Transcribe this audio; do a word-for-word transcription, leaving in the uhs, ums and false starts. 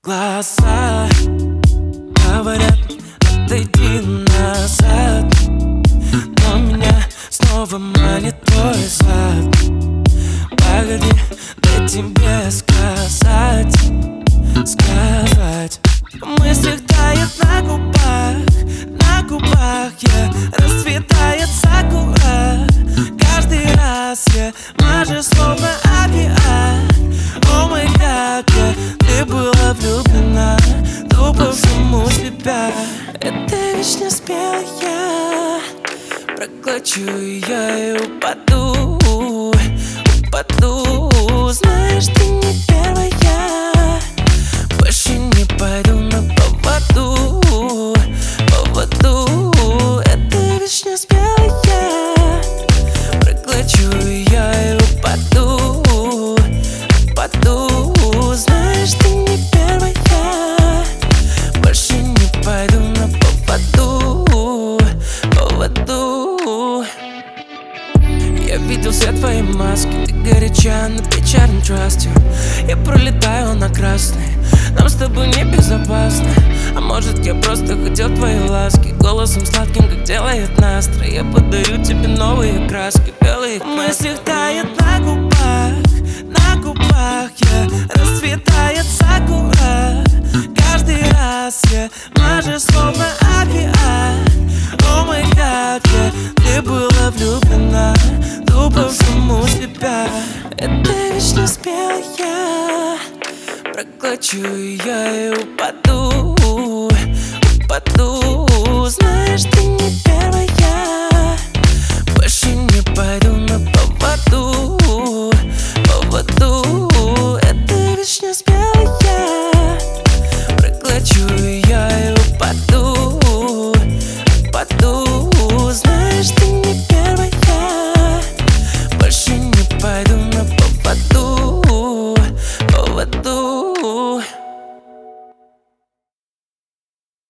Глаза говорят, отойди назад, но меня снова манит твой зад. Погоди, дай тебе сказать, сказать. В мыслях тает на губах, на губах я расцветает сакура. Каждый раз я мажешь словно океан. О май гад, ты была влюблена тупо в саму себя. Эта вишня спелая, проглочу ее и упаду, упаду. Знаешь, ты не первая, больше не пойду на поводу, поводу. Эта вишня спелая, проглочу ее и упаду, упаду. Знаешь, ты не первая, больше не пойду на поводу, поводу. Я видел все твои маски, ты горяча на печальном трасте. Я пролетаю на красный, нам с тобой не безопасно. А может, я просто хотел твои ласки, голосом сладким, как делает Настра. Я подарю тебе новые краски, белые краски. В мыслях тает на губах, на губах я расцветает сакура. Каждый раз я мажешь словно океан. О май гад, ты была влюблена тупо в саму себя. Эта вишня спелая, проглочу ее и упаду, упаду. Знаешь, ты не первая, больше не пойду